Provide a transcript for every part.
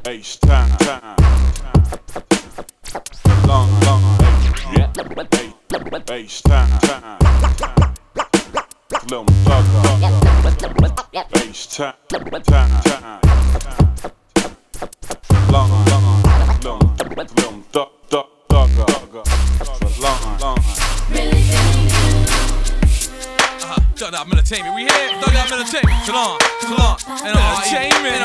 Bass time, long, yeah, bass time, Slim Thugger, bass time, long, Slim Thugger, long. Thug Out Entertainment, we here. Thug Out Entertainment, Shalom, entertainment.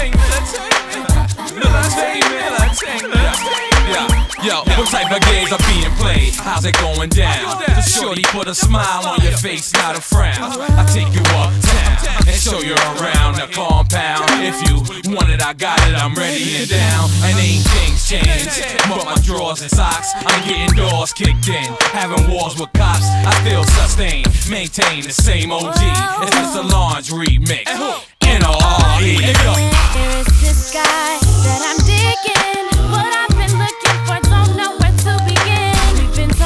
Yo, what type of games are being played? How's it going down? The shorty put a smile on your face, not a frown. I take you uptown and show you around the compound. If you want it, I got it, I'm ready and down. And ain't things changed, but my drawers and socks, I'm getting doors kicked in. Having wars with cops, I still sustain, maintain the same OG. It's the Solange remix. N-O-R-E.